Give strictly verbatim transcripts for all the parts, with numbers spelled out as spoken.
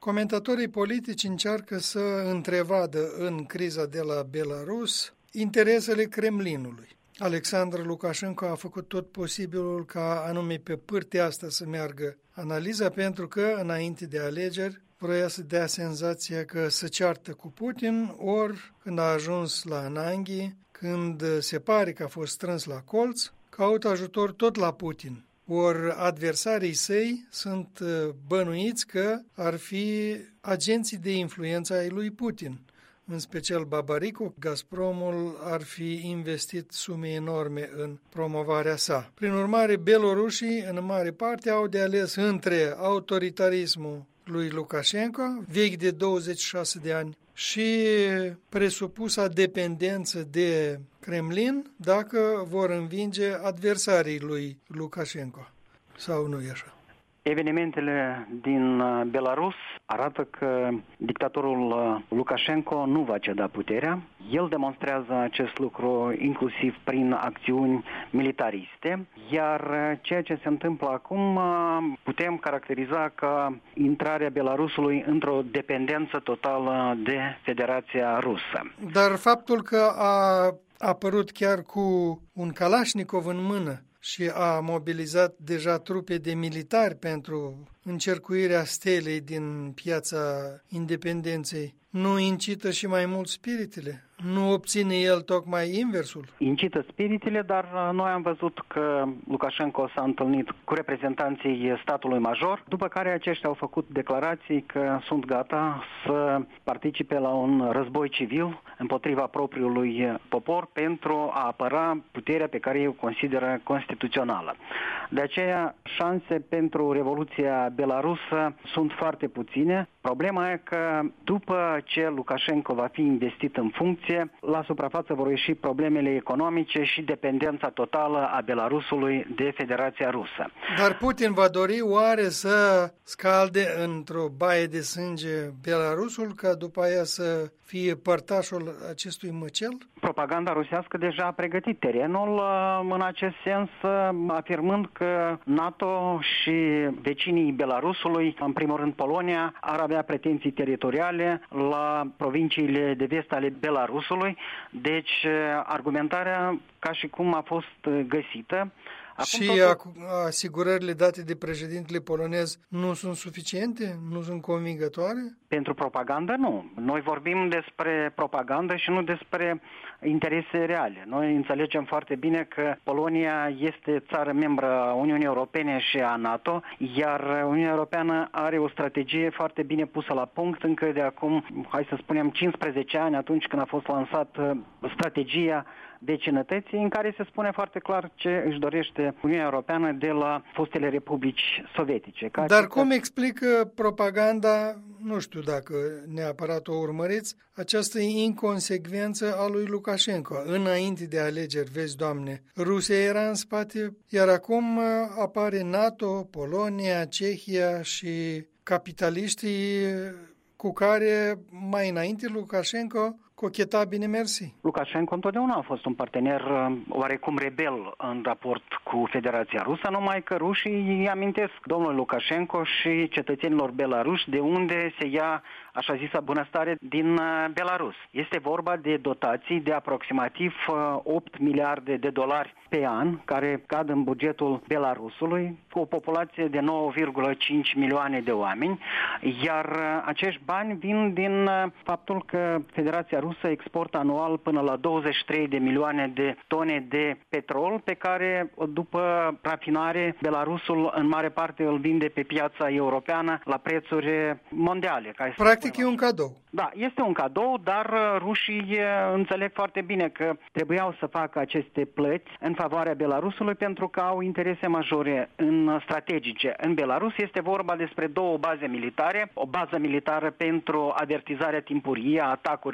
Comentatorii politici încearcă să întrevadă în criza de la Belarus interesele Kremlinului. Alexandru Lukashenko a făcut tot posibilul ca anume pe pârtea asta să meargă analiza, pentru că înainte de alegeri vroia să dea senzația că se ceartă cu Putin, ori când a ajuns la Ananghi, când se pare că a fost strâns la colț, caută ajutor tot la Putin. Ori adversarii săi sunt bănuiți că ar fi agenții de influență ai lui Putin. În special Babariko, Gazpromul ar fi investit sume enorme în promovarea sa. Prin urmare, belorușii, în mare parte, au de ales între autoritarismul lui Lukashenko, vechi de douăzeci și șase de ani, și presupusa dependență de Kremlin dacă vor învinge adversarii lui Lukashenko. Sau nu e așa? Evenimentele din Belarus arată că dictatorul Lukashenko nu va ceda puterea. El demonstrează acest lucru inclusiv prin acțiuni militariste, iar ceea ce se întâmplă acum putem caracteriza ca intrarea Belarusului într-o dependență totală de Federația Rusă. Dar faptul că a apărut chiar cu un Kalashnikov în mână și a mobilizat deja trupe de militari pentru încercuirea stelei din Piața Independenței, nu incită și mai mult spiritele? Nu obține el tocmai inversul? Incită spiritele, dar noi am văzut că Lukashenko s-a întâlnit cu reprezentanții statului major, după care aceștia au făcut declarații că sunt gata să participe la un război civil împotriva propriului popor pentru a apăra puterea pe care ei o consideră constituțională. De aceea, șanse pentru Revoluția Belarusă sunt foarte puține. Problema e că după ce Lukashenko va fi investit în funcție, la suprafață vor ieși problemele economice și dependența totală a Belarusului de Federația Rusă. Dar Putin va dori oare să scalde într-o baie de sânge Belarusul, ca după aia să fie părtașul acestui măcel? Propaganda rusească deja a pregătit terenul în acest sens, afirmând că NATO și vecinii Belarusului, în primul rând Polonia, ar avea pretenții teritoriale la provinciile de vest ale Belarusului. Deci argumentarea ca și cum a fost găsită. Acum și totul... asigurările date de președintele polonez nu sunt suficiente? Nu sunt convingătoare? Pentru propagandă nu. Noi vorbim despre propagandă și nu despre interese reale. Noi înțelegem foarte bine că Polonia este țară membră a Uniunii Europene și a NATO, iar Uniunea Europeană are o strategie foarte bine pusă la punct încă de acum, hai să spunem, cincisprezece ani, atunci când a fost lansată strategia vecinătății, în care se spune foarte clar ce își dorește Uniunea Europeană de la fostele republici sovietice. Dar acestea... cum explică propaganda, nu știu dacă neapărat o urmăriți, această inconsecvență a lui Lukashenko? Înainte de alegeri, vezi, Doamne, Rusia era în spate, iar acum apare NATO, Polonia, Cehia și capitaliștii cu care mai înainte Lukashenko cocheta bine mersi. Lukashenko întotdeauna a fost un partener oarecum rebel în raport cu Federația Rusă, numai că rușii îi amintesc domnului Lukashenko și cetățenilor belaruși de unde se ia așa zisa bunăstare din Belarus. Este vorba de dotații de aproximativ opt miliarde de dolari pe an, care cad în bugetul Belarusului, cu o populație de nouă virgulă cinci milioane de oameni, iar acești bani vin din faptul că Federația Rusă exportă anual până la douăzeci și trei de milioane de tone de petrol, pe care, după rafinare, Belarusul în mare parte îl vinde pe piața europeană la prețuri mondiale. Practic e un cadou. Da, este un cadou, dar rușii înțeleg foarte bine că trebuiau să facă aceste plăți în favoarea Belarusului pentru că au interese majore în strategice. În Belarus este vorba despre două baze militare, o bază militară pentru avertizarea timpurie a atacurilor cu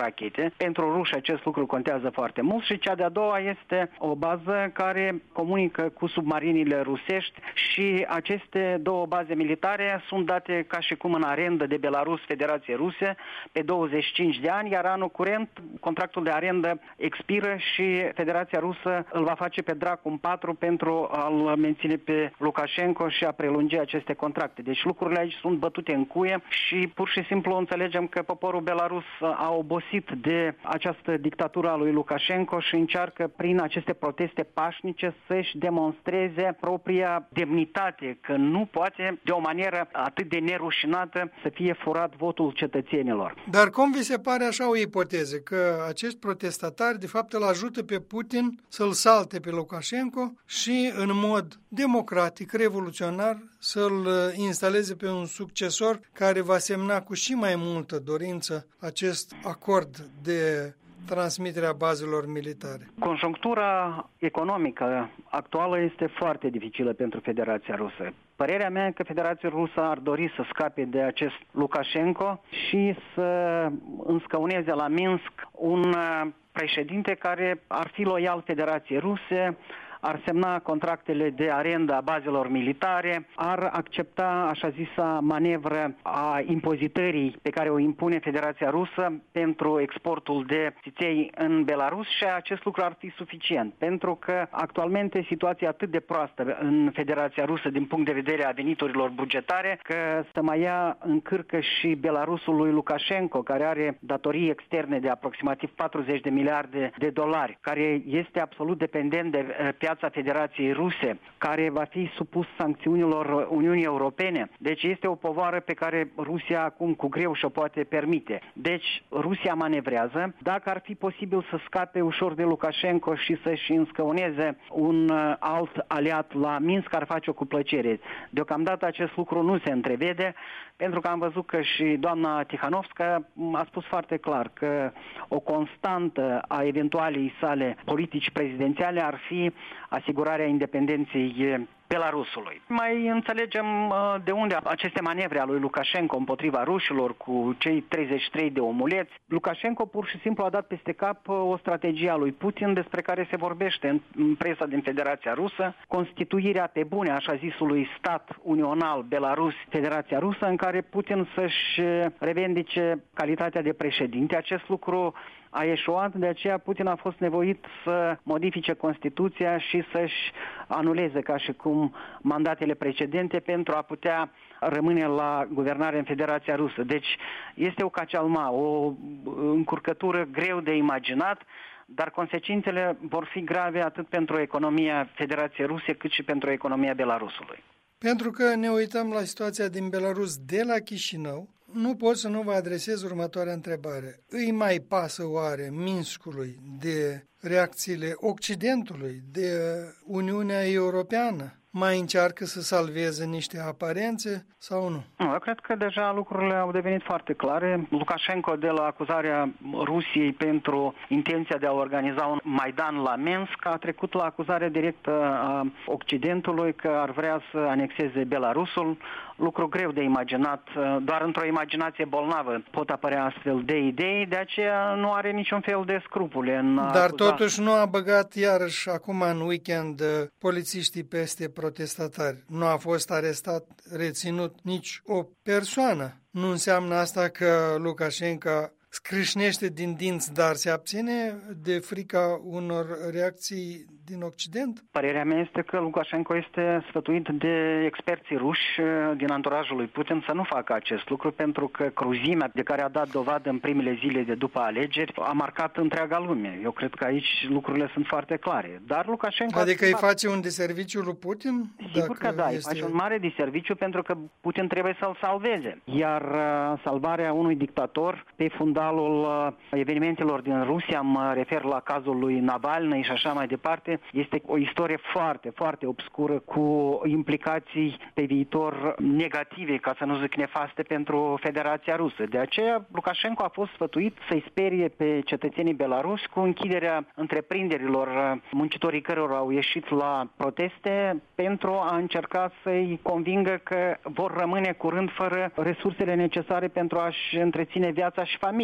rachete. Pentru ruși acest lucru contează foarte mult și cea de-a doua este o bază care comunică cu submarinile rusești și aceste două baze militare sunt date ca și cum în arendă de Belarus Federației Ruse pe douăzeci și cinci de ani, iar anul curent contractul de arendă expiră și Federația Rusă îl va face pe dracu în patru pentru a-l menține pe Lukashenko și a prelungi aceste contracte. Deci lucrurile aici sunt bătute în cuie și pur și simplu înțelegem că poporul belarus a obosit de această dictatură a lui Lukashenko și încearcă prin aceste proteste pașnice să-și demonstreze propria demnitate, că nu poate de o manieră atât de nerușinată să fie furat votul cetățenilor. Dar cum vi se pare așa o ipoteză, că acești protestatari de fapt îl ajută pe Putin să-l salte pe Lukashenko și în mod democratic, revoluționar, să-l instaleze pe un succesor care va semna cu și mai multă dorință acest acord de transmiterea bazelor militare? Conjunctura economică actuală este foarte dificilă pentru Federația Rusă. Părerea mea e că Federația Rusă ar dori să scape de acest Lukashenko și să înscăuneze la Minsk un președinte care ar fi loial Federației Ruse, ar semna contractele de arendă a bazelor militare, ar accepta așa zisa manevră a impozitării pe care o impune Federația Rusă pentru exportul de țiței în Belarus și acest lucru ar fi suficient, pentru că actualmente situația atât de proastă în Federația Rusă din punct de vedere a veniturilor bugetare, că să mai ia în cârcă și Belarusul lui Lukashenko, care are datorii externe de aproximativ patruzeci de miliarde de dolari, care este absolut dependent de piața Federației Ruse, care va fi supus sancțiunilor Uniunii Europene. Deci este o povară pe care Rusia acum cu greu și-o poate permite. Deci Rusia manevrează. Dacă ar fi posibil să scape ușor de Lukashenko și să-și înscăuneze un alt aliat la Minsk, ar face-o cu plăcere. Deocamdată acest lucru nu se întrevede, pentru că am văzut că și doamna Tihanovska a spus foarte clar că o constantă a eventualei sale politici prezidențiale ar fi asigurarea independenței Belarusului. Mai înțelegem de unde aceste manevre a lui Lukashenko împotriva rușilor cu cei treizeci și trei de omuleți. Lukashenko pur și simplu a dat peste cap o strategie a lui Putin despre care se vorbește în presa din Federația Rusă, constituirea pe bune așa zisului stat unional Belarus, Federația Rusă, în care Putin să-și revendice calitatea de președinte. Acest lucru a eșuat, de aceea Putin a fost nevoit să modifice Constituția și să-și anuleze ca și cum mandatele precedente pentru a putea rămâne la guvernare în Federația Rusă. Deci este o cacealma, o încurcătură greu de imaginat, dar consecințele vor fi grave atât pentru economia Federației Ruse cât și pentru economia Belarusului. Pentru că ne uităm la situația din Belarus de la Chișinău, nu pot să nu vă adresez următoarea întrebare. Îi mai pasă oare Minskului de reacțiile Occidentului, de Uniunea Europeană? Mai încearcă să salveze niște aparențe sau nu? Nu, eu cred că deja lucrurile au devenit foarte clare. Lukashenko, de la acuzarea Rusiei pentru intenția de a organiza un Maidan la Minsk, a trecut la acuzarea directă a Occidentului că ar vrea să anexeze Belarusul. Lucru greu de imaginat, doar într-o imaginație bolnavă pot apărea astfel de idei, de aceea nu are niciun fel de scrupule în a Dar acuza. Totuși nu a băgat iarăși acum în weekend polițiștii peste protestatari. Nu a fost arestat, reținut nici o persoană. Nu înseamnă asta că Lukashenko scrâșnește din dinți, dar se abține de frica unor reacții din Occident? Părerea mea este că Lukashenko este sfătuit de experții ruși din anturajul lui Putin să nu facă acest lucru, pentru că cruzimea de care a dat dovadă în primele zile de după alegeri a marcat întreaga lume. Eu cred că aici lucrurile sunt foarte clare. Dar Lukashenko... Adică îi face un diserviciu lui Putin? Sigur că da, este... îi face un mare diserviciu pentru că Putin trebuie să-l salveze. Iar uh, salvarea unui dictator pe fundalul uh, evenimentelor din Rusia, mă refer la cazul lui Navalny și așa mai departe, este o istorie foarte, foarte obscură cu implicații pe viitor negative, ca să nu zic nefaste, pentru Federația Rusă. De aceea Lukashenko a fost sfătuit să-i sperie pe cetățenii belarusi cu închiderea întreprinderilor, muncitorii cărora au ieșit la proteste, pentru a încerca să-i convingă că vor rămâne curând fără resursele necesare pentru a-și întreține viața și familia.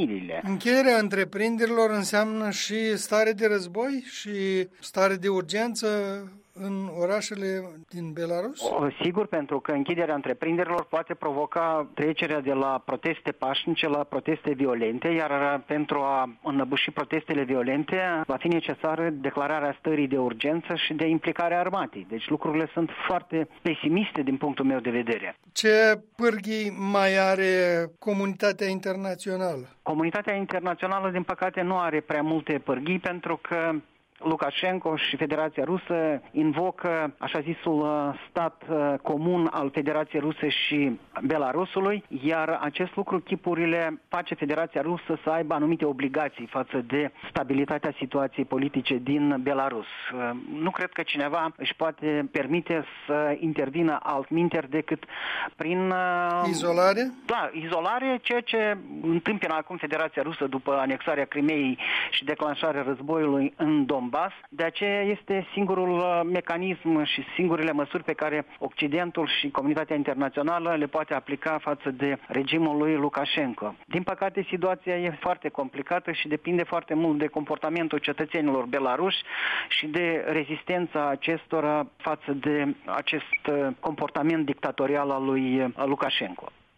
familiile. Încheierea întreprinderilor înseamnă și stare de război și stare de urgență în orașele din Belarus? O, sigur, pentru că închiderea întreprinderilor poate provoca trecerea de la proteste pașnice la proteste violente, iar pentru a înăbuși protestele violente va fi necesară declararea stării de urgență și de implicarea armatei. Deci lucrurile sunt foarte pesimiste din punctul meu de vedere. Ce pârghii mai are comunitatea internațională? Comunitatea internațională, din păcate, nu are prea multe pârghii pentru că Lukashenko și Federația Rusă invocă așa zisul stat comun al Federației Ruse și Belarusului, iar acest lucru, chipurile, face Federația Rusă să aibă anumite obligații față de stabilitatea situației politice din Belarus. Nu cred că cineva își poate permite să intervină altminteri decât prin... Izolare? Da, izolare, ceea ce întâmpină acum Federația Rusă după anexarea Crimeei și declanșarea războiului în Donbass. De aceea este singurul mecanism și singurele măsuri pe care Occidentul și comunitatea internațională le poate aplica față de regimul lui Lukashenko. Din păcate, situația e foarte complicată și depinde foarte mult de comportamentul cetățenilor belaruși și de rezistența acestora față de acest comportament dictatorial al lui Lukashenko.